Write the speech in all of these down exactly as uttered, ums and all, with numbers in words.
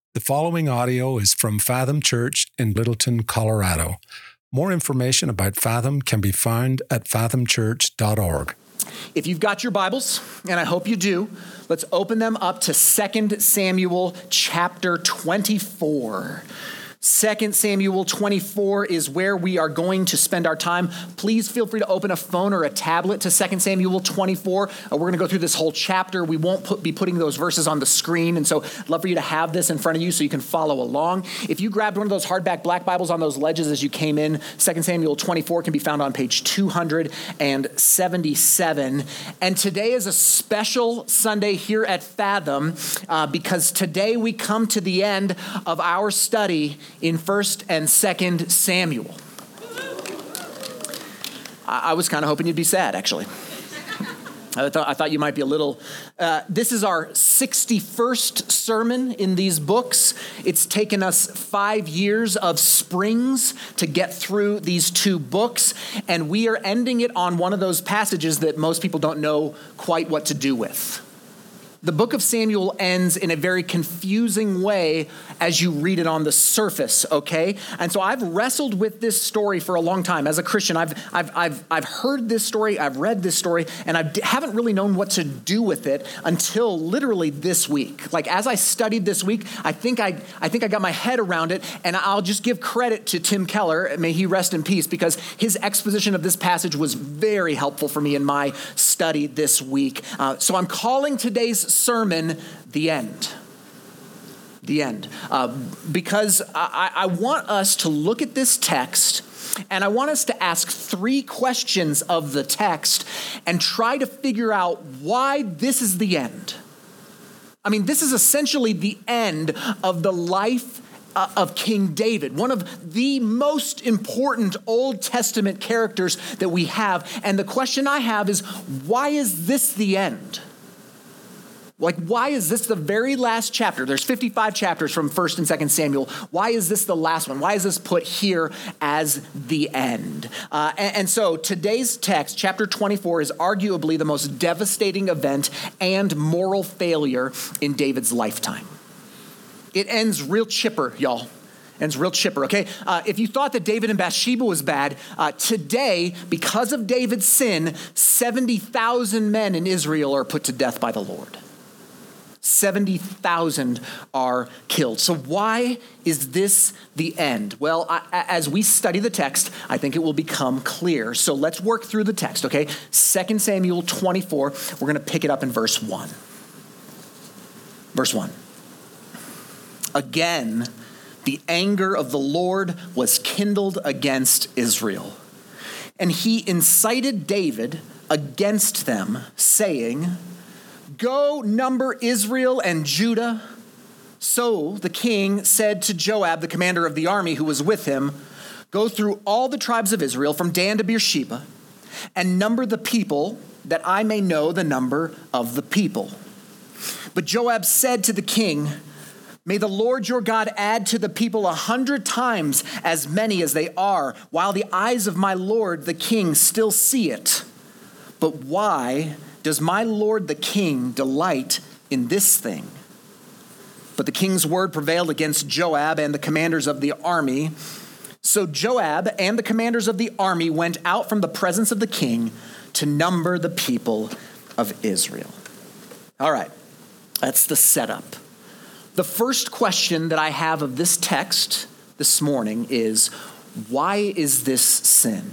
The following audio is from Fathom Church in Littleton, Colorado. More information about Fathom can be found at fathom church dot org. If you've got your Bibles, and I hope you do, let's open them up to Second Samuel chapter twenty-four. Second Samuel twenty-four is where we are going to spend our time. Please feel free to open a phone or a tablet to Second Samuel twenty-four. Uh, we're going to go through this whole chapter. We won't put, be putting those verses on the screen, and so I'd love for you to have this in front of you so you can follow along. If you grabbed one of those hardback black Bibles on those ledges as you came in, Second Samuel twenty-four can be found on page two hundred seventy-seven. And today is a special Sunday here at Fathom uh, because today we come to the end of our study in First and Second Samuel. I, I was kind of hoping you'd be sad, actually. I thought, I thought you might be a little... Uh, this is our sixty-first sermon in these books. It's taken us five years of springs to get through these two books, and we are ending it on one of those passages that most people don't know quite what to do with. The book of Samuel ends in a very confusing way as you read it on the surface, okay? And so I've wrestled with this story for a long time. As a Christian, I've I've I've I've heard this story, I've read this story, and I haven't really known what to do with it until literally this week. Like as I studied this week, I think I I think I got my head around it, and I'll just give credit to Tim Keller, may he rest in peace, because his exposition of this passage was very helpful for me in my study this week. Uh, so I'm calling today's sermon the end. The end. Uh, because I, I want us to look at this text and I want us to ask three questions of the text and try to figure out why this is the end. I mean, this is essentially the end of the life Uh, of King David, one of the most important Old Testament characters that we have. And the question I have is, why is this the end? Like, why is this the very last chapter? There's fifty-five chapters from First and Second Samuel. Why is this the last one? Why is this put here as the end? Uh, and, and so today's text, chapter twenty-four, is arguably the most devastating event and moral failure in David's lifetime. It ends real chipper, y'all. Ends real chipper, okay? Uh, if you thought that David and Bathsheba was bad, uh, today, because of David's sin, seventy thousand men in Israel are put to death by the Lord. seventy thousand are killed. So why is this the end? Well, I, as we study the text, I think it will become clear. So let's work through the text, okay? Second Samuel twenty-four, we're going to pick it up in verse one. Verse one. Again, the anger of the Lord was kindled against Israel, and he incited David against them, saying, "Go number Israel and Judah." So the king said to Joab, the commander of the army who was with him, "Go through all the tribes of Israel from Dan to Beersheba and number the people, that I may know the number of the people." But Joab said to the king, "May the Lord your God add to the people a hundred times as many as they are, while the eyes of my lord the king still see it. But why does my lord the king delight in this thing?" But the king's word prevailed against Joab and the commanders of the army. So Joab and the commanders of the army went out from the presence of the king to number the people of Israel. All right, that's the setup. The first question that I have of this text this morning is, why is this sin?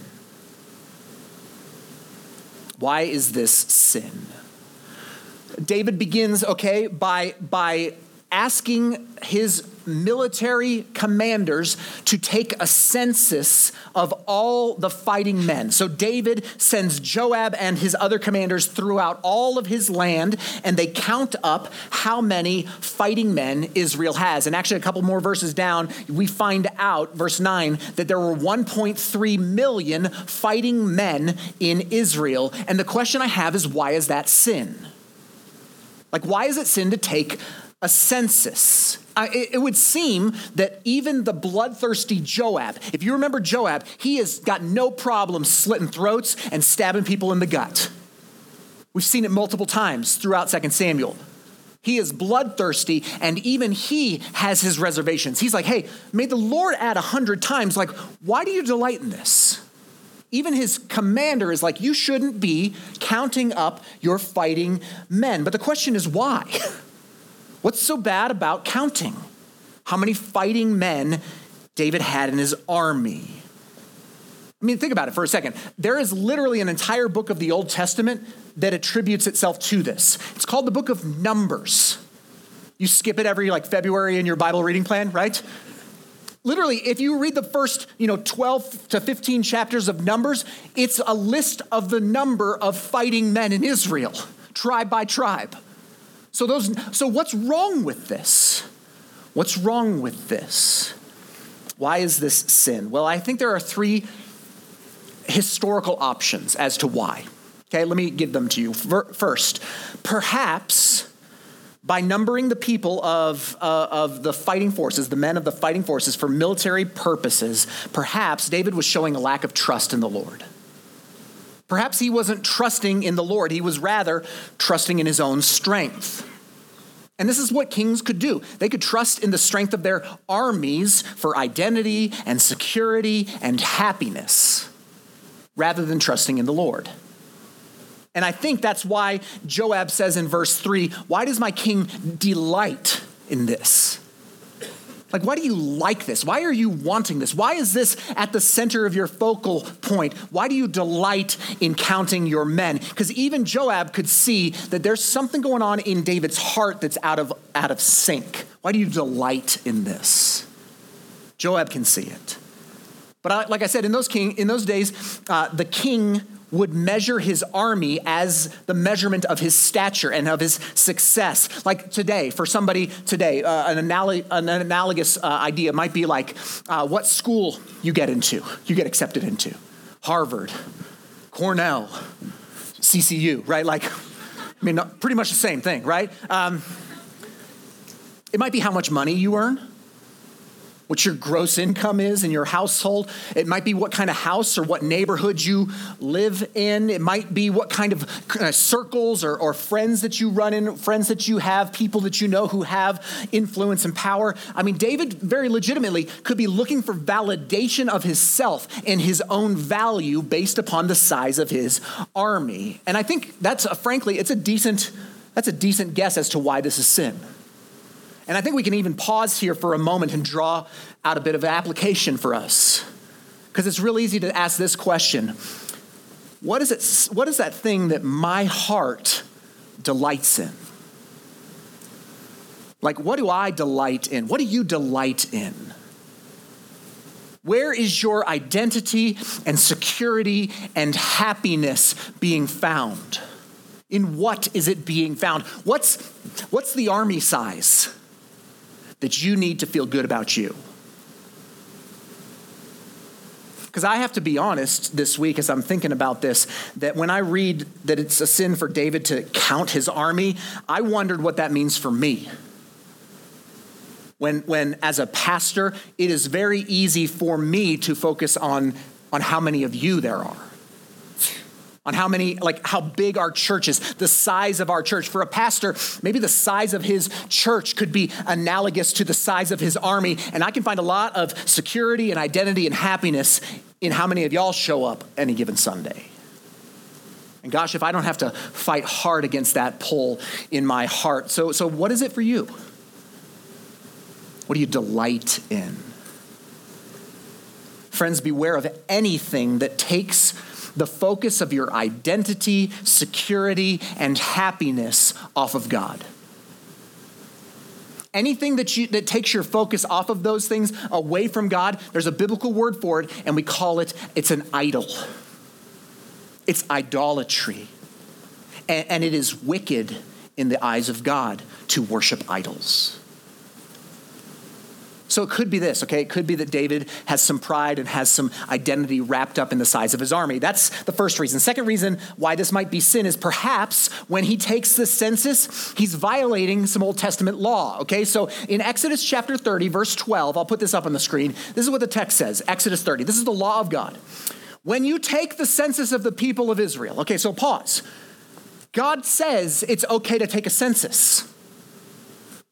Why is this sin? David begins, okay, by, by asking his military commanders to take a census of all the fighting men. So David sends Joab and his other commanders throughout all of his land, and they count up how many fighting men Israel has. And actually, a couple more verses down, we find out, verse nine, that there were one point three million fighting men in Israel. And the question I have is, why is that sin? Like, why is it sin to take a census? I, it would seem that even the bloodthirsty Joab, if you remember Joab, he has got no problem slitting throats and stabbing people in the gut. We've seen it multiple times throughout Second Samuel. He is bloodthirsty, and even he has his reservations. He's like, hey, may the Lord add a hundred times. Like, why do you delight in this? Even his commander is like, you shouldn't be counting up your fighting men. But the question is why? What's so bad about counting how many fighting men David had in his army? I mean, think about it for a second. There is literally an entire book of the Old Testament that attributes itself to this. It's called the book of Numbers. You skip it every like February in your Bible reading plan, right? Literally, if you read the first, you know, twelve to fifteen chapters of Numbers, it's a list of the number of fighting men in Israel, tribe by tribe. So those, so what's wrong with this? What's wrong with this? Why is this sin? Well, I think there are three historical options as to why. Okay, let me give them to you. First, perhaps by numbering the people of, uh, of the fighting forces, the men of the fighting forces for military purposes, perhaps David was showing a lack of trust in the Lord. Perhaps he wasn't trusting in the Lord. He was rather trusting in his own strength. And this is what kings could do. They could trust in the strength of their armies for identity and security and happiness, rather than trusting in the Lord. And I think that's why Joab says in verse three, why does my king delight in this? Like, why do you like this? Why are you wanting this? Why is this at the center of your focal point? Why do you delight in counting your men? Because even Joab could see that there's something going on in David's heart that's out of, out of sync. Why do you delight in this? Joab can see it. But I, like I said, in those king, in those days, uh, the king would measure his army as the measurement of his stature and of his success. Like today, for somebody today, uh, an, analog- an analogous uh, idea might be like uh, what school you get into, you get accepted into. Harvard, Cornell, C C U, right? Like, I mean, pretty much the same thing, right? Um, it might be how much money you earn, what your gross income is in your household. It might be what kind of house or what neighborhood you live in. It might be what kind of uh, circles or, or friends that you run in, friends that you have, people that you know who have influence and power. I mean, David very legitimately could be looking for validation of himself and his own value based upon the size of his army. And I think that's, a, frankly, it's a decent, that's a decent guess as to why this is sin. And I think we can even pause here for a moment and draw out a bit of application for us. Because it's real easy to ask this question. What is it? What is that thing that my heart delights in? Like, what do I delight in? What do you delight in? Where is your identity and security and happiness being found? In what is it being found? What's, what's the army size that you need to feel good about you? Because I have to be honest this week as I'm thinking about this, that when I read that it's a sin for David to count his army, I wondered what that means for me. When, when as a pastor, it is very easy for me to focus on, on how many of you there are. On how many, like how big our church is, the size of our church. For a pastor, maybe the size of his church could be analogous to the size of his army. And I can find a lot of security and identity and happiness in how many of y'all show up any given Sunday. And gosh, if I don't have to fight hard against that pull in my heart. So, so what is it for you? What do you delight in? Friends, beware of anything that takes the focus of your identity, security, and happiness off of God. Anything that you that takes your focus off of those things away from God, there's a biblical word for it, and we call it, it's an idol. It's idolatry. And, and it is wicked in the eyes of God to worship idols. So it could be this, okay? It could be that David has some pride and has some identity wrapped up in the size of his army. That's the first reason. Second reason why this might be sin is perhaps when he takes the census, he's violating some Old Testament law, okay? So in Exodus chapter thirty, verse twelve, I'll put this up on the screen. This is what the text says, Exodus thirty. This is the law of God. When you take the census of the people of Israel, okay, so pause. God says it's okay to take a census.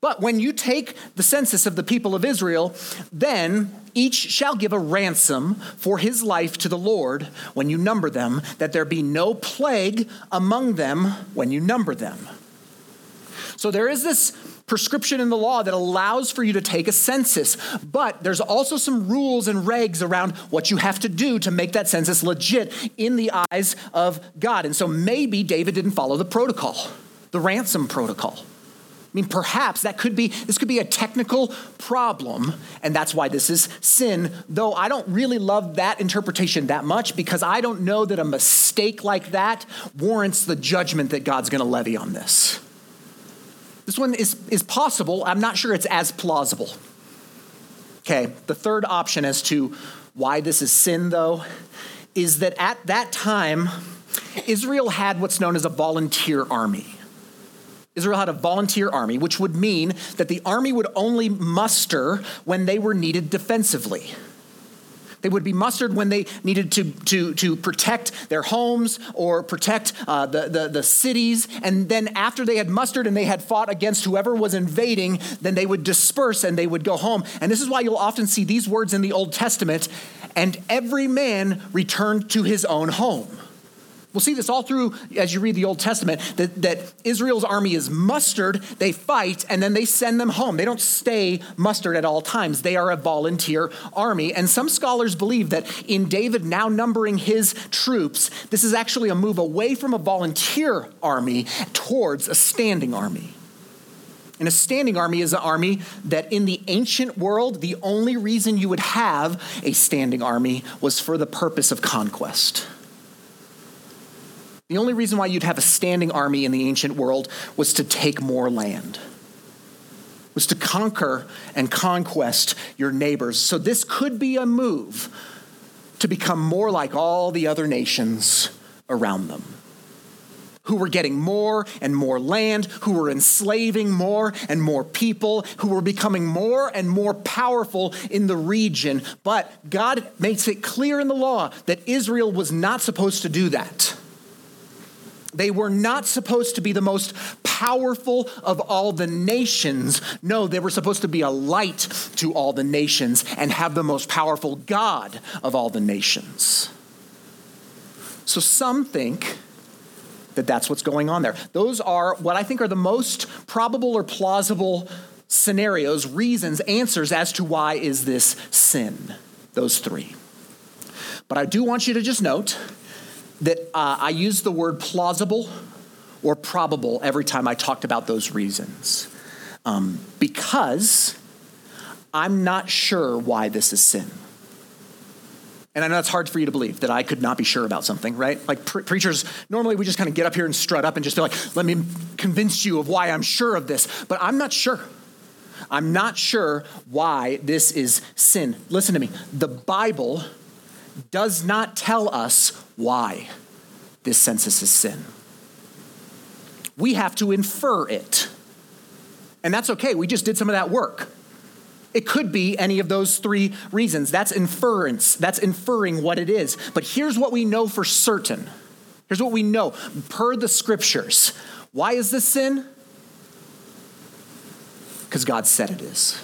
But when you take the census of the people of Israel, then each shall give a ransom for his life to the Lord when you number them, that there be no plague among them when you number them. So there is this prescription in the law that allows for you to take a census, but there's also some rules and regs around what you have to do to make that census legit in the eyes of God. And so maybe David didn't follow the protocol, the ransom protocol. I mean, perhaps that could be, this could be a technical problem, and that's why this is sin, though I don't really love that interpretation that much because I don't know that a mistake like that warrants the judgment that God's going to levy on this. This one is, is possible. I'm not sure it's as plausible. Okay, the third option as to why this is sin, though, is that at that time, Israel had what's known as a volunteer army. Israel had a volunteer army, which would mean that the army would only muster when they were needed defensively. They would be mustered when they needed to, to, to protect their homes or protect uh, the, the, the cities. And then after they had mustered and they had fought against whoever was invading, then they would disperse and they would go home. And this is why you'll often see these words in the Old Testament, and every man returned to his own home. We'll see this all through as you read the Old Testament, that, that Israel's army is mustered, they fight, and then they send them home. They don't stay mustered at all times. They are a volunteer army. And some scholars believe that in David now numbering his troops, this is actually a move away from a volunteer army towards a standing army. And a standing army is an army that in the ancient world, the only reason you would have a standing army was for the purpose of conquest. The only reason why you'd have a standing army in the ancient world was to take more land, was to conquer and conquest your neighbors. So this could be a move to become more like all the other nations around them, who were getting more and more land, who were enslaving more and more people, who were becoming more and more powerful in the region. But God makes it clear in the law that Israel was not supposed to do that. They were not supposed to be the most powerful of all the nations. No, they were supposed to be a light to all the nations and have the most powerful God of all the nations. So some think that that's what's going on there. Those are what I think are the most probable or plausible scenarios, reasons, answers as to why is this sin. Those three. But I do want you to just note that uh, I use the word plausible or probable every time I talked about those reasons, um, because I'm not sure why this is sin. And I know it's hard for you to believe that I could not be sure about something, right? Like pre- preachers, normally we just kind of get up here and strut up and just be like, let me convince you of why I'm sure of this. But I'm not sure. I'm not sure why this is sin. Listen to me. The Bible does not tell us why this census is sin. We have to infer it. And that's okay. We just did some of that work. It could be any of those three reasons. That's inference. That's inferring what it is. But here's what we know for certain. Here's what we know per the scriptures. Why is this sin? Because God said it is.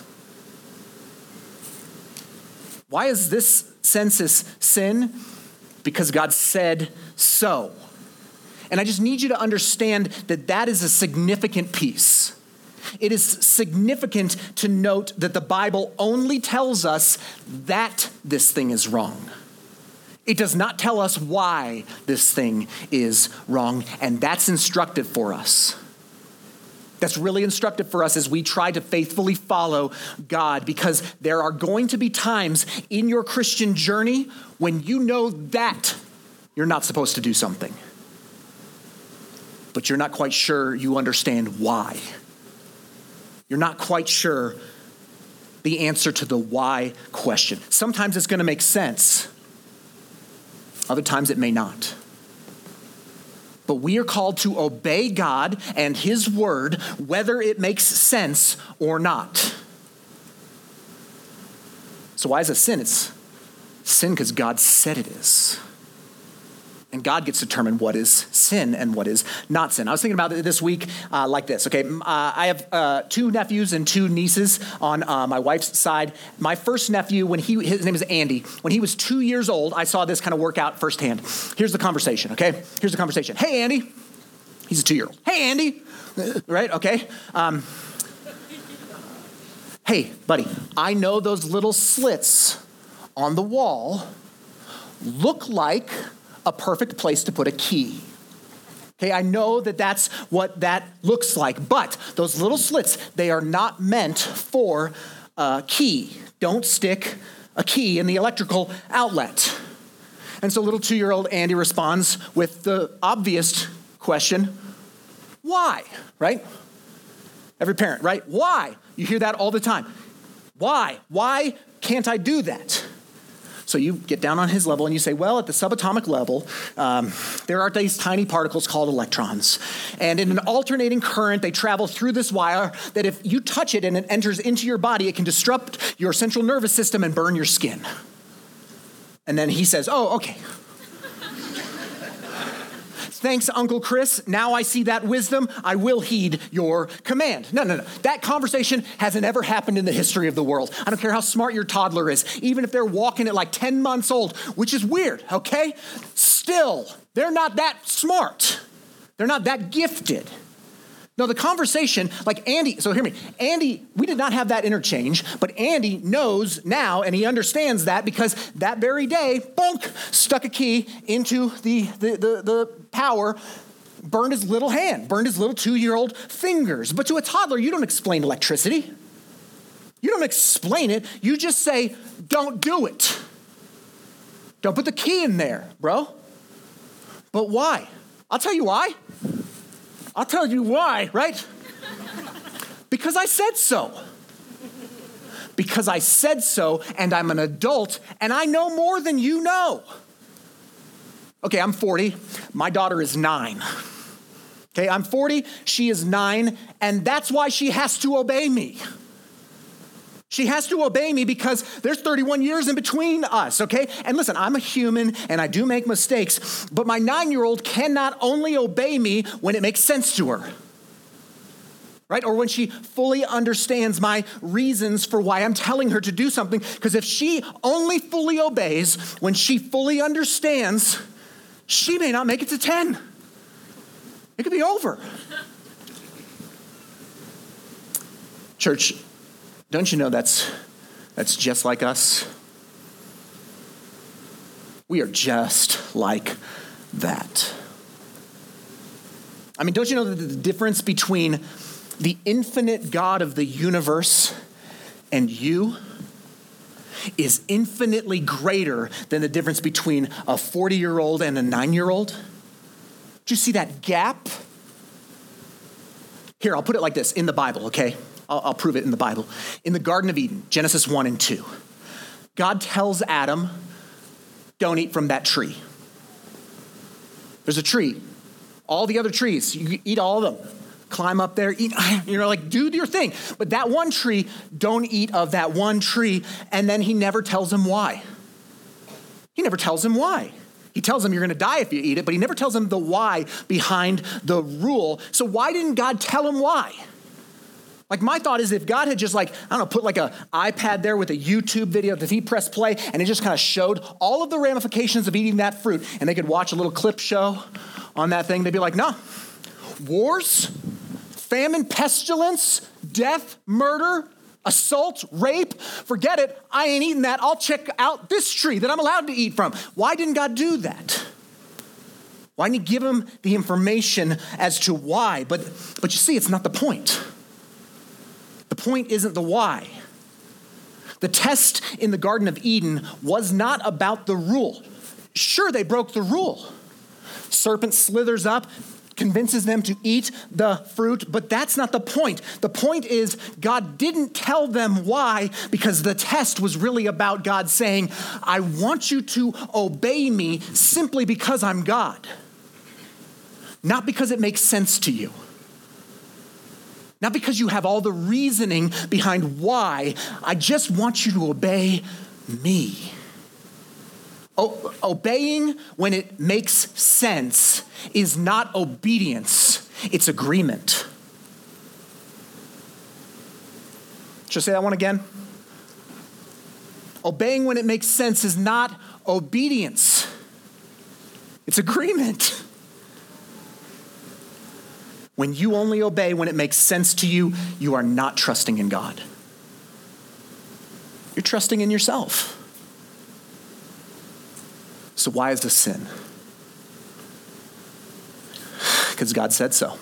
Why is this census sin? Because God said so. And I just need you to understand that that is a significant piece. It is significant to note that the Bible only tells us that this thing is wrong. It does not tell us why this thing is wrong, and that's instructive for us. That's really instructive for us as we try to faithfully follow God, because there are going to be times in your Christian journey when you know that you're not supposed to do something, but you're not quite sure you understand why. You're not quite sure the answer to the why question. Sometimes it's going to make sense. Other times it may not. But we are called to obey God and his word, whether it makes sense or not. So why is it sin? It's sin because God said it is. And God gets to determine what is sin and what is not sin. I was thinking about it this week uh, like this, okay? Uh, I have uh, two nephews and two nieces on uh, my wife's side. My first nephew, when he, his name is Andy, when he was two years old, I saw this kind of work out firsthand. Here's the conversation, okay? Here's the conversation. Hey, Andy. He's a two-year-old. Hey, Andy. Right, okay? Um, hey, buddy, I know those little slits on the wall look like a perfect place to put a key. Okay, I know that that's what that looks like, but those little slits, they are not meant for a key. Don't stick a key in the electrical outlet. And so little two-year-old Andy responds with the obvious question, why, right? Every parent, right? Why? You hear that all the time. Why? Why can't I do that? So you get down on his level and you say, well, at the subatomic level, um, there are these tiny particles called electrons. And in an alternating current, they travel through this wire that if you touch it and it enters into your body, it can disrupt your central nervous system and burn your skin. And then he says, oh, okay. Thanks, Uncle Chris. Now I see that wisdom. I will heed your command. No, no, no. That conversation hasn't ever happened in the history of the world. I don't care how smart your toddler is, even if they're walking at like ten months old, which is weird, okay? Still, they're not that smart. They're not that gifted. No, the conversation, like Andy, so hear me, Andy, we did not have that interchange, but Andy knows now, and he understands that because that very day, bonk, stuck a key into the, the, the, the power, burned his little hand, burned his little two-year-old fingers. But to a toddler, you don't explain electricity. You don't explain it. You just say, don't do it. Don't put the key in there, bro. But why? I'll tell you why. I'll tell you why, right? Because I said so. Because I said so, and I'm an adult, and I know more than you know. Okay, I'm forty. My daughter is nine. Okay, I'm forty. She is nine, and that's why she has to obey me. She has to obey me because there's thirty-one years in between us, okay? And listen, I'm a human and I do make mistakes, but my nine-year-old cannot only obey me when it makes sense to her, right? Or when she fully understands my reasons for why I'm telling her to do something, because if she only fully obeys when she fully understands, she may not make it to ten. It could be over. Church, don't you know that's that's just like us? We are just like that. I mean, don't you know that the difference between the infinite God of the universe and you is infinitely greater than the difference between a forty-year-old and a nine-year-old? Do you see that gap? Here, I'll put it like this in the Bible, okay? I'll, I'll prove it in the Bible. In the Garden of Eden, Genesis one and two, God tells Adam, don't eat from that tree. There's a tree. All the other trees, you eat all of them. Climb up there, eat, you know, like do your thing. But that one tree, don't eat of that one tree. And then he never tells him why. He never tells him why. He tells him you're going to die if you eat it, but he never tells him the why behind the rule. So why didn't God tell him why? Like my thought is if God had just like, I don't know, put like an iPad there with a YouTube video that he pressed play and it just kind of showed all of the ramifications of eating that fruit and they could watch a little clip show on that thing, they'd be like, no, wars, famine, pestilence, death, murder, assault, rape, forget it. I ain't eating that. I'll check out this tree that I'm allowed to eat from. Why didn't God do that? Why didn't he give him the information as to why? But, but you see, it's not the point. The point isn't the why. The test in the Garden of Eden was not about the rule. Sure, they broke the rule. Serpent slithers up, convinces them to eat the fruit, but that's not the point. The point is God didn't tell them why, because the test was really about God saying, I want you to obey me simply because I'm God, not because it makes sense to you. Not because you have all the reasoning behind why. I just want you to obey me. O- obeying when it makes sense is not obedience, it's agreement. Should I say that one again? Obeying when it makes sense is not obedience, it's agreement. When you only obey when it makes sense to you, you are not trusting in God. You're trusting in yourself. So why is this sin? Because God said so.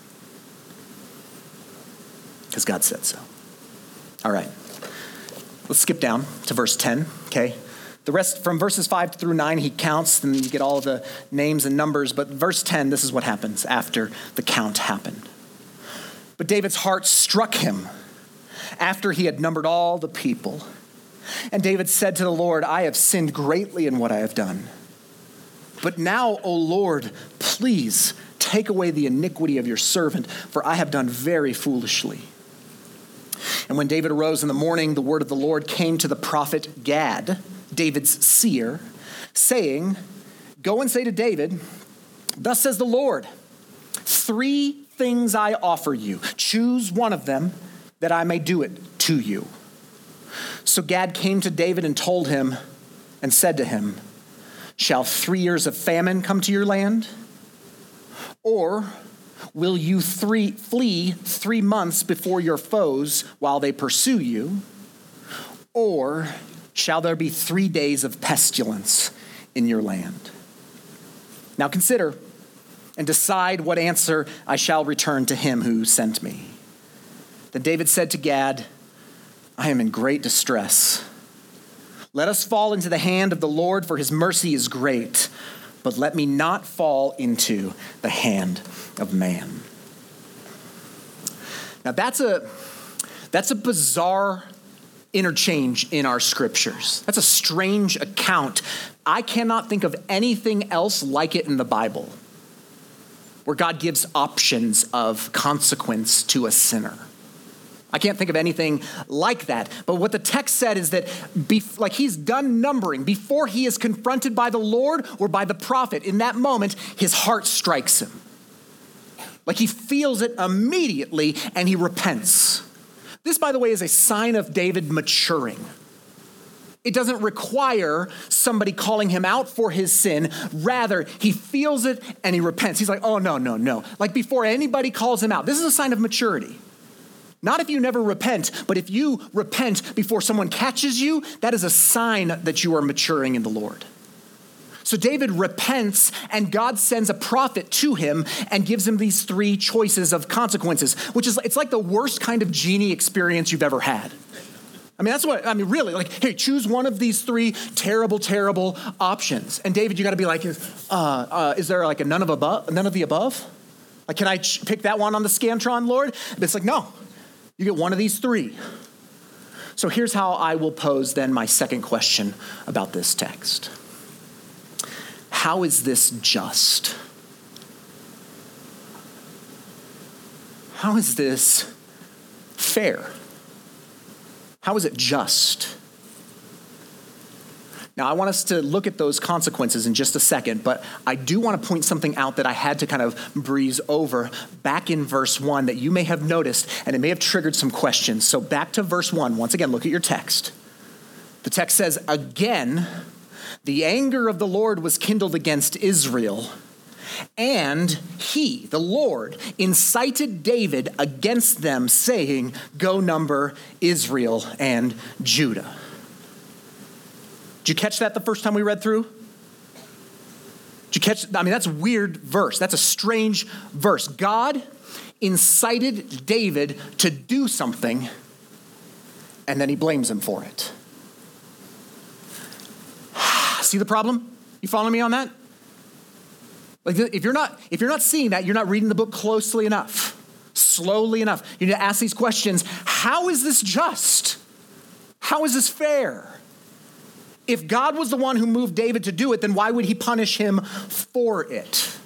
Because God said so. All right. Let's skip down to verse ten, okay? The rest, from verses five through nine, he counts, and you get all the names and numbers. But verse ten, this is what happens after the count happened. But David's heart struck him after he had numbered all the people. And David said to the Lord, I have sinned greatly in what I have done. But now, O Lord, please take away the iniquity of your servant, for I have done very foolishly. And when David arose in the morning, the word of the Lord came to the prophet Gad, David's seer, saying, go and say to David, thus says the Lord, three things I offer you. Choose one of them that I may do it to you. So Gad came to David and told him and said to him, shall three years of famine come to your land? Or will you three, flee three months before your foes while they pursue you? Or shall there be three days of pestilence in your land? Now consider and decide what answer I shall return to him who sent me. Then David said to Gad, I am in great distress. Let us fall into the hand of the Lord, for his mercy is great, but let me not fall into the hand of man. Now that's a, that's a bizarre interchange in our scriptures. That's a strange account. I cannot think of anything else like it in the Bible, where God gives options of consequence to a sinner. I can't think of anything like that. But what the text said is that bef- like he's done numbering before he is confronted by the Lord or by the prophet. In that moment, his heart strikes him. Like he feels it immediately and he repents. This, by the way, is a sign of David maturing. It doesn't require somebody calling him out for his sin. Rather, he feels it and he repents. He's like, oh, no, no, no. Like before anybody calls him out. This is a sign of maturity. Not if you never repent, but if you repent before someone catches you, that is a sign that you are maturing in the Lord. So David repents, and God sends a prophet to him and gives him these three choices of consequences, which is, it's like the worst kind of genie experience you've ever had. I mean, that's what, I mean, really, like, hey, choose one of these three terrible, terrible options. And David, you got to be like, uh, uh, is there like a none of above, none of the above? Like, can I ch- pick that one on the Scantron, Lord? But it's like, no. You get one of these three. So here's how I will pose then my second question about this text. How is this just? How is this fair? How is it just? Now, I want us to look at those consequences in just a second, but I do want to point something out that I had to kind of breeze over back in verse one that you may have noticed, and it may have triggered some questions. So back to verse one. Once again, look at your text. The text says, again, the anger of the Lord was kindled against Israel, and he, the Lord, incited David against them, saying, go number Israel and Judah. Did you catch that the first time we read through? Did you catch? I mean, that's a weird verse. That's a strange verse. God incited David to do something, and then he blames him for it. See the problem? You following me on that? Like, if you're not, if you're not seeing that, you're not reading the book closely enough, slowly enough. You need to ask these questions. How is this just? How is this fair? If God was the one who moved David to do it, then why would he punish him for it?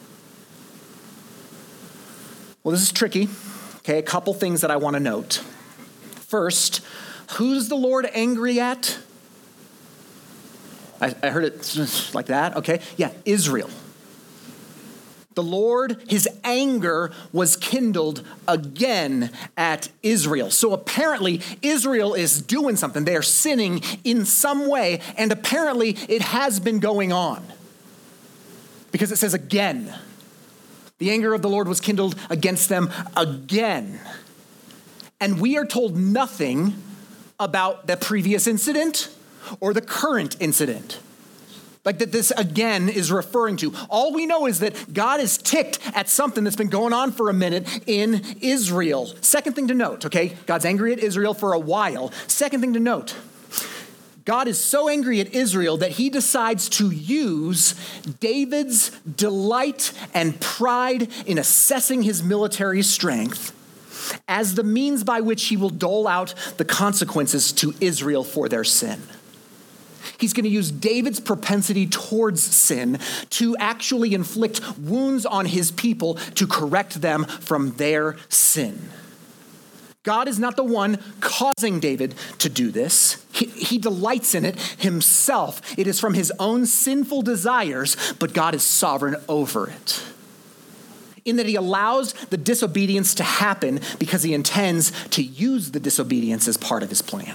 Well, this is tricky. Okay, a couple things that I want to note. First, who's the Lord angry at? I, I heard it like that. Okay. Yeah, Israel. The Lord, his anger was kindled again at Israel. So apparently Israel is doing something. They are sinning in some way, and apparently it has been going on. Because it says again. The anger of the Lord was kindled against them again. And we are told nothing about the previous incident or the current incident. Like that this again is referring to. All we know is that God is ticked at something that's been going on for a minute in Israel. Second thing to note, okay? God's angry at Israel for a while. Second thing to note, God is so angry at Israel that he decides to use David's delight and pride in assessing his military strength as the means by which he will dole out the consequences to Israel for their sin. He's going to use David's propensity towards sin to actually inflict wounds on his people to correct them from their sin. God is not the one causing David to do this. He, he delights in it himself. It is from his own sinful desires, but God is sovereign over it. In that he allows the disobedience to happen because he intends to use the disobedience as part of his plan.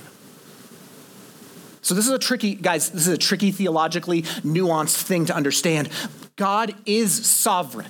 So this is a tricky, guys, this is a tricky theologically nuanced thing to understand. God is sovereign,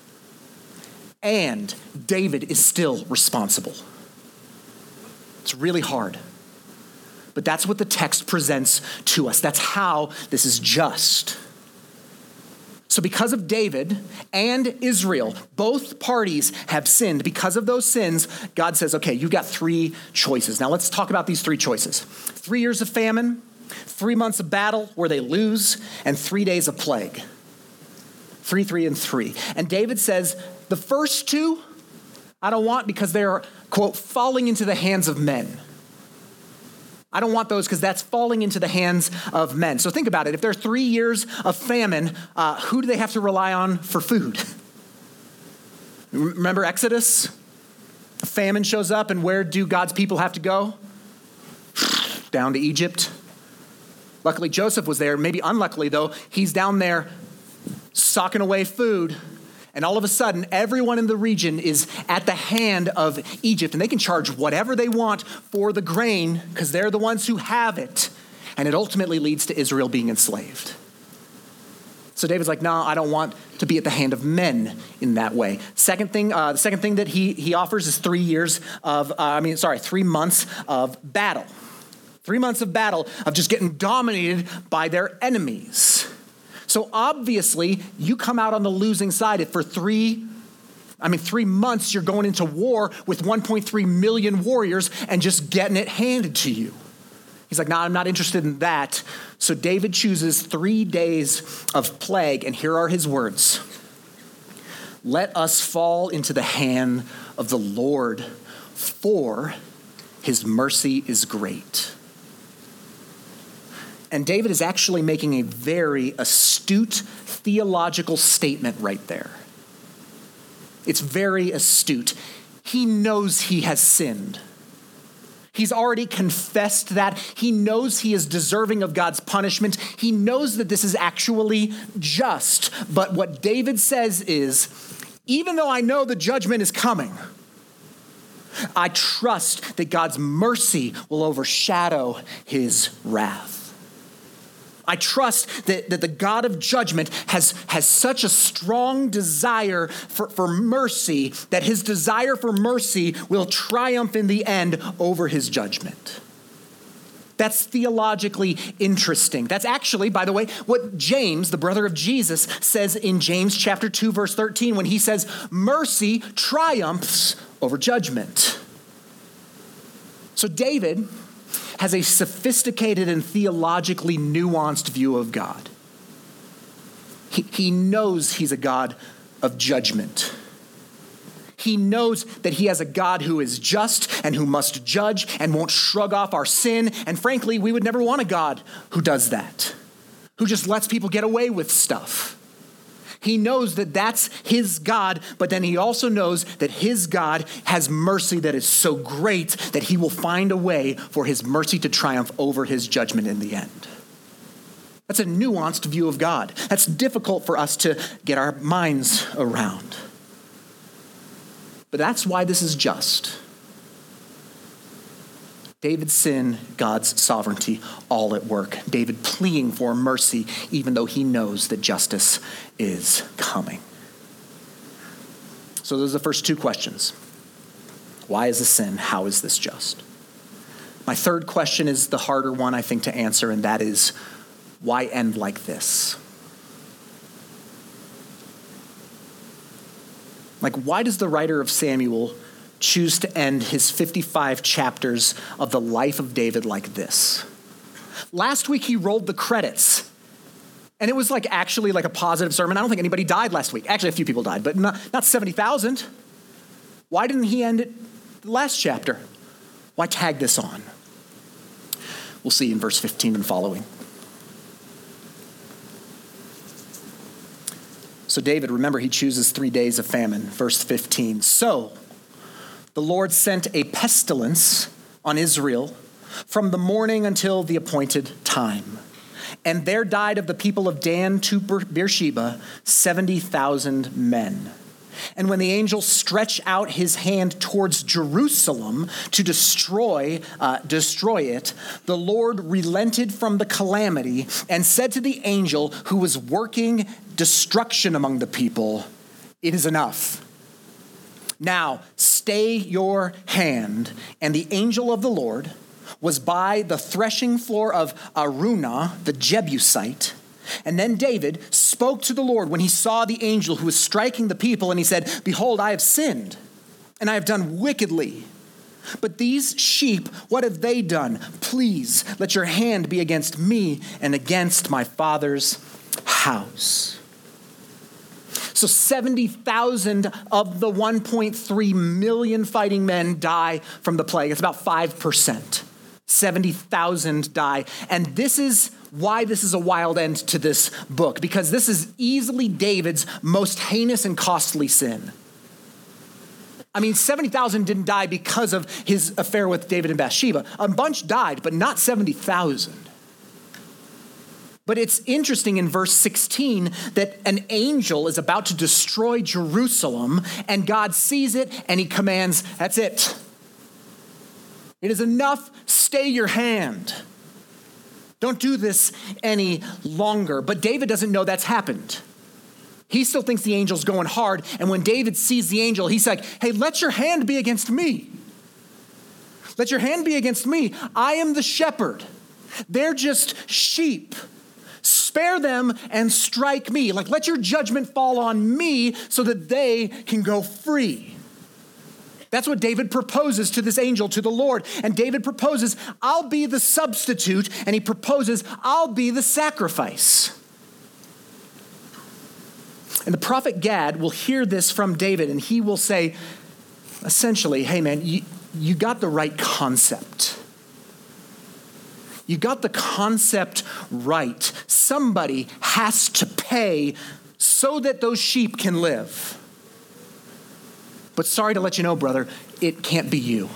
and David is still responsible. It's really hard, but that's what the text presents to us. That's how this is just. So because of David and Israel, both parties have sinned. Because of those sins, God says, okay, you've got three choices. Now let's talk about these three choices. Three years of famine, three months of battle where they lose, and three days of plague. Three, three, and three. And David says, the first two, I don't want because they're, quote, falling into the hands of men. I don't want those because that's falling into the hands of men. So think about it. If there are three years of famine, uh, who do they have to rely on for food? Remember Exodus? A famine shows up, and where do God's people have to go? Down to Egypt. Luckily, Joseph was there. Maybe unluckily, though, he's down there socking away food. And all of a sudden, everyone in the region is at the hand of Egypt, and they can charge whatever they want for the grain because they're the ones who have it. And it ultimately leads to Israel being enslaved. So David's like, no, I don't want to be at the hand of men in that way. Second thing, uh, the second thing that he he offers is three years of, uh, I mean, sorry, three months of battle. Three months of battle of just getting dominated by their enemies. So obviously, you come out on the losing side if for three, I mean, three months you're going into war with one point three million warriors and just getting it handed to you. He's like, no, nah, I'm not interested in that. So David chooses three days of plague, and here are his words. Let us fall into the hand of the Lord, for his mercy is great. And David is actually making a very astute theological statement right there. It's very astute. He knows he has sinned. He's already confessed that. He knows he is deserving of God's punishment. He knows that this is actually just. But what David says is, even though I know the judgment is coming, I trust that God's mercy will overshadow his wrath. I trust that, that the God of judgment has, has such a strong desire for, for mercy that his desire for mercy will triumph in the end over his judgment. That's theologically interesting. That's actually, by the way, what James, the brother of Jesus, says in James chapter two, verse thirteen, when he says, mercy triumphs over judgment. So David has a sophisticated and theologically nuanced view of God. He, he knows he's a God of judgment. He knows that he has a God who is just and who must judge and won't shrug off our sin. And frankly, we would never want a God who does that, who just lets people get away with stuff. He knows that that's his God, but then he also knows that his God has mercy that is so great that he will find a way for his mercy to triumph over his judgment in the end. That's a nuanced view of God. That's difficult for us to get our minds around. But that's why this is just. David's sin, God's sovereignty, all at work. David pleading for mercy, even though he knows that justice is coming. So those are the first two questions. Why is this sin? How is this just? My third question is the harder one, I think, to answer, and that is, why end like this? Like, why does the writer of Samuel choose to end his fifty-five chapters of the life of David like this? Last week, he rolled the credits, and it was like actually like a positive sermon. I don't think anybody died last week. Actually, a few people died, but not, not seventy thousand. Why didn't he end it the last chapter? Why tag this on? We'll see in verse fifteen and following. So David, remember, he chooses three days of famine. Verse fifteen. So the Lord sent a pestilence on Israel from the morning until the appointed time. And there died of the people of Dan to Beersheba seventy thousand men. And when the angel stretched out his hand towards Jerusalem to destroy, uh, destroy it, the Lord relented from the calamity and said to the angel who was working destruction among the people, "It is enough. Now stay your hand." And the angel of the Lord was by the threshing floor of Araunah, the Jebusite. And then David spoke to the Lord when he saw the angel who was striking the people, and he said, "Behold, I have sinned, and I have done wickedly. But these sheep, what have they done? Please let your hand be against me and against my father's house." So seventy thousand of the one point three million fighting men die from the plague. It's about five percent. seventy thousand die. And this is why this is a wild end to this book, because this is easily David's most heinous and costly sin. I mean, seventy thousand didn't die because of his affair with David and Bathsheba. A bunch died, but not seventy thousand. But it's interesting in verse sixteen that an angel is about to destroy Jerusalem, and God sees it and he commands, "That's it. It is enough. Stay your hand. Don't do this any longer." But David doesn't know that's happened. He still thinks the angel's going hard. And when David sees the angel, he's like, "Hey, let your hand be against me. Let your hand be against me. I am the shepherd. They're just sheep. Spare them and strike me. Like, let your judgment fall on me so that they can go free." That's what David proposes to this angel, to the Lord. And David proposes, "I'll be the substitute." And he proposes, "I'll be the sacrifice." And the prophet Gad will hear this from David, and he will say, essentially, "Hey man, you, you got the right concept. You got the concept right. Somebody has to pay so that those sheep can live. But sorry to let you know, brother, it can't be you.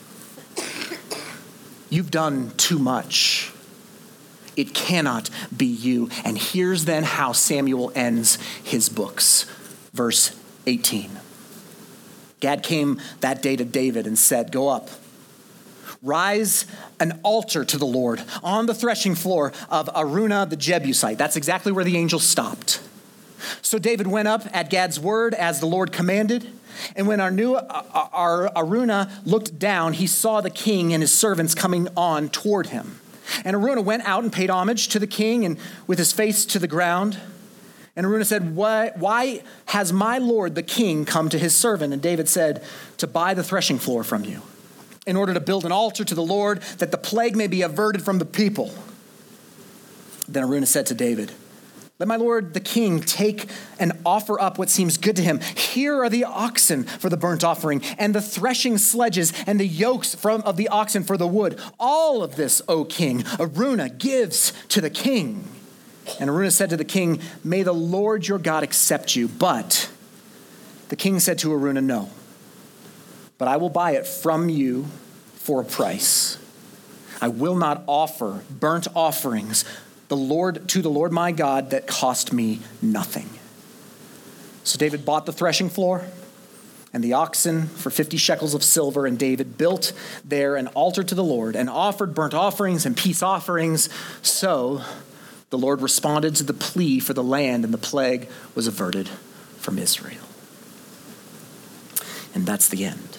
You've done too much. It cannot be you." And here's then how Samuel ends his books. Verse eighteen. Gad came that day to David and said, "Go up, rise an altar to the Lord on the threshing floor of Araunah the Jebusite." That's exactly where the angel stopped. So David went up at Gad's word as the Lord commanded. And when Araunah looked down, he saw the king and his servants coming on toward him. And Araunah went out and paid homage to the king and with his face to the ground. And Araunah said, why, why has my lord the king come to his servant?" And David said, "To buy the threshing floor from you, in order to build an altar to the Lord, that the plague may be averted from the people." Then Araunah said to David, "Let my lord the king take and offer up what seems good to him. Here are the oxen for the burnt offering, and the threshing sledges, and the yokes from of the oxen for the wood. All of this, O king, Araunah gives to the king." And Araunah said to the king, "May the Lord your God accept you." But the king said to Araunah, "No, but I will buy it from you for a price. I will not offer burnt offerings the Lord to the Lord my God that cost me nothing. So David bought the threshing floor and the oxen for fifty shekels of silver, and David built there an altar to the Lord and offered burnt offerings and peace offerings. So the Lord responded to the plea for the land, and the plague was averted from Israel. And that's the end.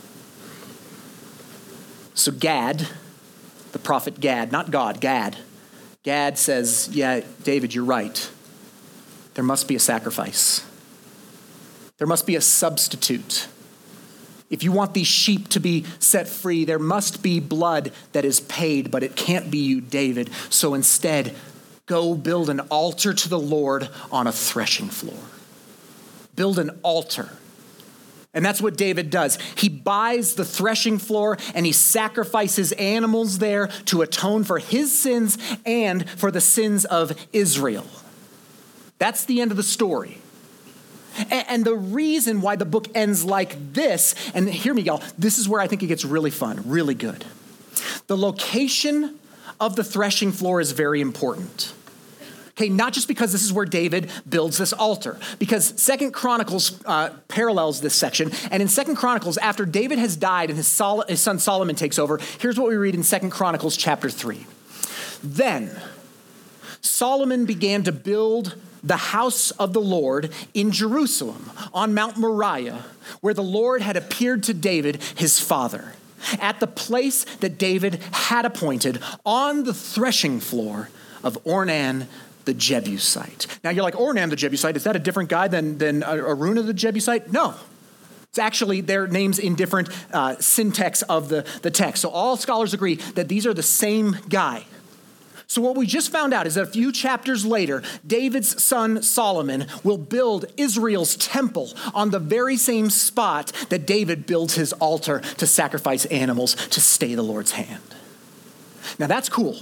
So Gad, the prophet Gad, not God, Gad, Gad says, yeah, David, you're right. There must be a sacrifice. There must be a substitute. If you want these sheep to be set free, there must be blood that is paid, but it can't be you, David. So instead, go build an altar to the Lord on a threshing floor. Build an altar. And that's what David does. He buys the threshing floor and he sacrifices animals there to atone for his sins and for the sins of Israel. That's the end of the story. And the reason why the book ends like this, and hear me, y'all, this is where I think it gets really fun, really good. The location of the threshing floor is very important. Okay, not just because this is where David builds this altar, because Second Chronicles uh, parallels this section. And in Second Chronicles, after David has died and his, Sol- his son Solomon takes over, here's what we read in Second Chronicles chapter three. Then Solomon began to build the house of the Lord in Jerusalem on Mount Moriah, where the Lord had appeared to David, his father, at the place that David had appointed on the threshing floor of Ornan the Jebusite. Now you're like, Ornan the Jebusite, is that a different guy than, than Araunah the Jebusite? No. It's actually their names in different uh, syntax of the, the text. So all scholars agree that these are the same guy. So what we just found out is that a few chapters later, David's son Solomon will build Israel's temple on the very same spot that David builds his altar to sacrifice animals to stay the Lord's hand. Now that's cool.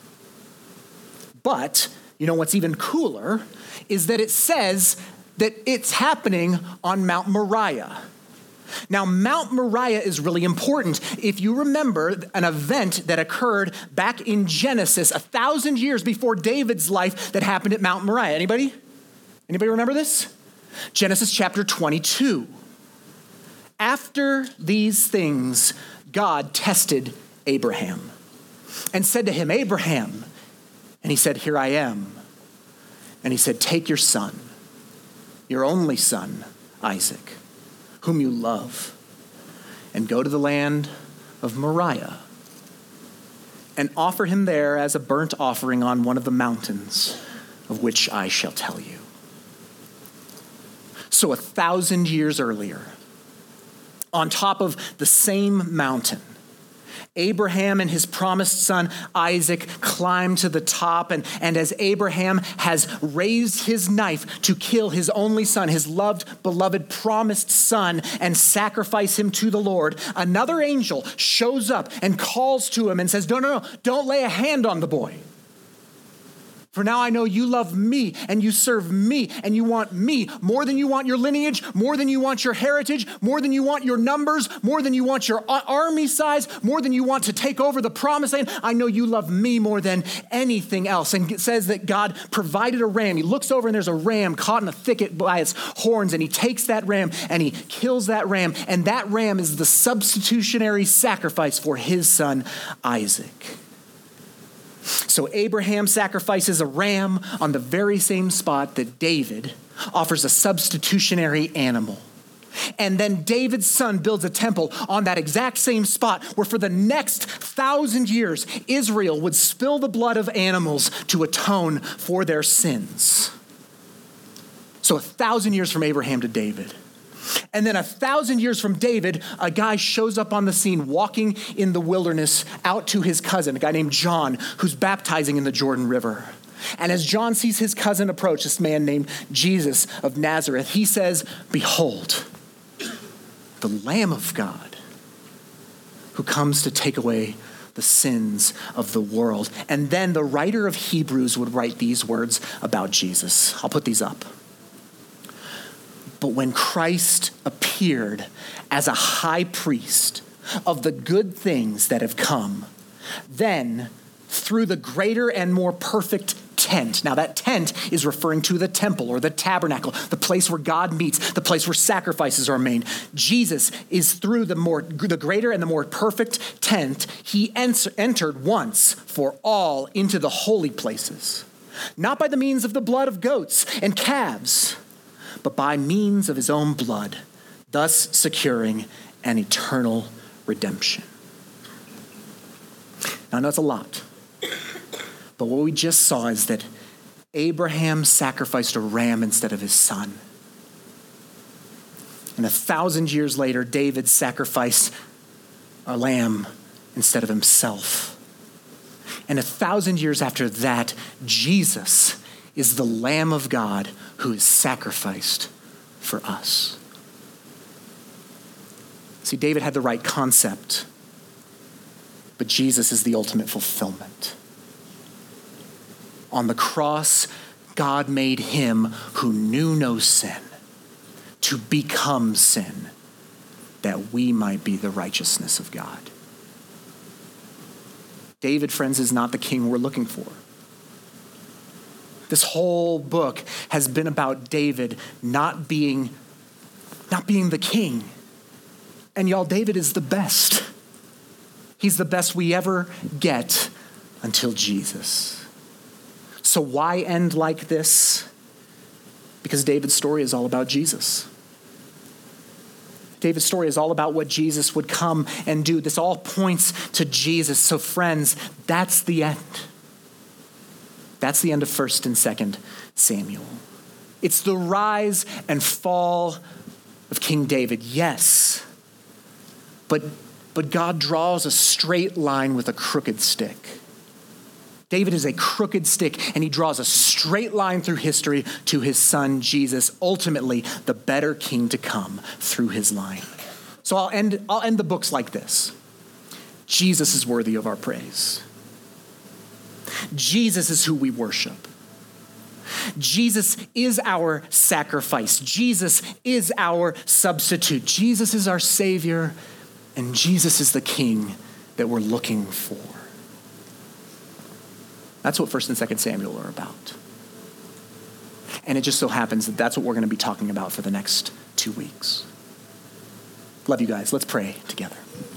But you know what's even cooler is that it says that it's happening on Mount Moriah. Now, Mount Moriah is really important. If you remember an event that occurred back in Genesis, a thousand years before David's life, that happened at Mount Moriah. Anybody? Anybody remember this? Genesis chapter twenty-two. After these things, God tested Abraham and said to him, Abraham, and he said, here I am. And he said, take your son, your only son, Isaac, whom you love, and go to the land of Moriah and offer him there as a burnt offering on one of the mountains of which I shall tell you. So a thousand years earlier, on top of the same mountain, Abraham and his promised son Isaac climbed to the top, and, and as Abraham has raised his knife to kill his only son, his loved, beloved, promised son, and sacrifice him to the Lord, another angel shows up and calls to him and says, no, no, no, don't lay a hand on the boy. For now I know you love me and you serve me and you want me more than you want your lineage, more than you want your heritage, more than you want your numbers, more than you want your army size, more than you want to take over the promised land. I know you love me more than anything else. And it says that God provided a ram. He looks over and there's a ram caught in a thicket by its horns, and he takes that ram and he kills that ram. And that ram is the substitutionary sacrifice for his son, Isaac. So Abraham sacrifices a ram on the very same spot that David offers a substitutionary animal. And then David's son builds a temple on that exact same spot where for the next thousand years, Israel would spill the blood of animals to atone for their sins. So a thousand years from Abraham to David. And then a thousand years from David, a guy shows up on the scene walking in the wilderness out to his cousin, a guy named John, who's baptizing in the Jordan River. And as John sees his cousin approach, this man named Jesus of Nazareth, he says, behold, the Lamb of God who comes to take away the sins of the world. And then the writer of Hebrews would write these words about Jesus. I'll put these up. But when Christ appeared as a high priest of the good things that have come, then through the greater and more perfect tent. Now that tent is referring to the temple or the tabernacle, the place where God meets, the place where sacrifices are made. Jesus is through the more, the greater and the more perfect tent. He entered once for all into the holy places, not by the means of the blood of goats and calves, but by means of his own blood, thus securing an eternal redemption. Now I know it's a lot, but what we just saw is that Abraham sacrificed a ram instead of his son. And a thousand years later, David sacrificed a lamb instead of himself. And a thousand years after that, Jesus is the Lamb of God who is sacrificed for us. See, David had the right concept, but Jesus is the ultimate fulfillment. On the cross, God made him who knew no sin to become sin, that we might be the righteousness of God. David, friends, is not the king we're looking for. This whole book has been about David not being, not being the king. And y'all, David is the best. He's the best we ever get until Jesus. So why end like this? Because David's story is all about Jesus. David's story is all about what Jesus would come and do. This all points to Jesus. So friends, that's the end. That's the end of First and Second Samuel. It's the rise and fall of King David, yes. But, but God draws a straight line with a crooked stick. David is a crooked stick, and he draws a straight line through history to his son, Jesus, ultimately the better king to come through his line. So I'll end, I'll end the books like this. Jesus is worthy of our praise. Jesus is who we worship. Jesus is our sacrifice. Jesus is our substitute. Jesus is our Savior, and Jesus is the King that we're looking for. That's what First and Second Samuel are about. And it just so happens that that's what we're going to be talking about for the next two weeks. Love you guys. Let's pray together.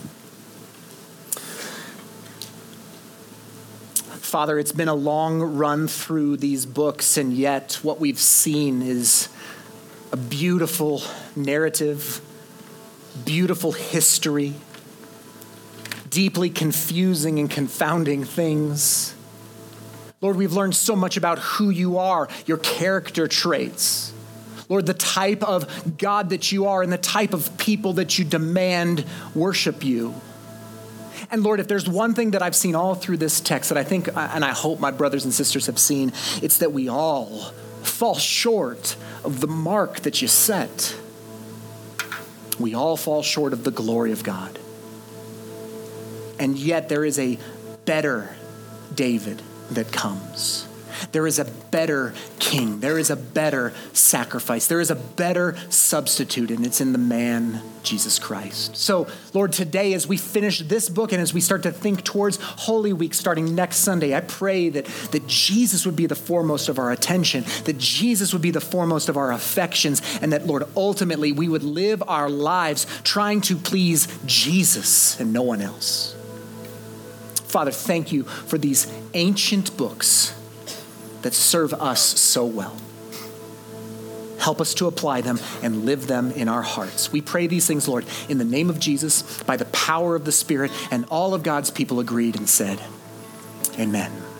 Father, it's been a long run through these books, and yet what we've seen is a beautiful narrative, beautiful history, deeply confusing and confounding things. Lord, we've learned so much about who you are, your character traits. Lord, the type of God that you are and the type of people that you demand worship you. And Lord, if there's one thing that I've seen all through this text that I think, and I hope my brothers and sisters have seen, it's that we all fall short of the mark that you set. We all fall short of the glory of God. And yet there is a better David that comes. There is a better king. There is a better sacrifice. There is a better substitute, and it's in the man, Jesus Christ. So, Lord, today as we finish this book and as we start to think towards Holy Week starting next Sunday, I pray that, that Jesus would be the foremost of our attention, that Jesus would be the foremost of our affections, and that, Lord, ultimately we would live our lives trying to please Jesus and no one else. Father, thank you for these ancient books that serve us so well. Help us to apply them and live them in our hearts. We pray these things, Lord, in the name of Jesus, by the power of the Spirit, and all of God's people agreed and said, amen.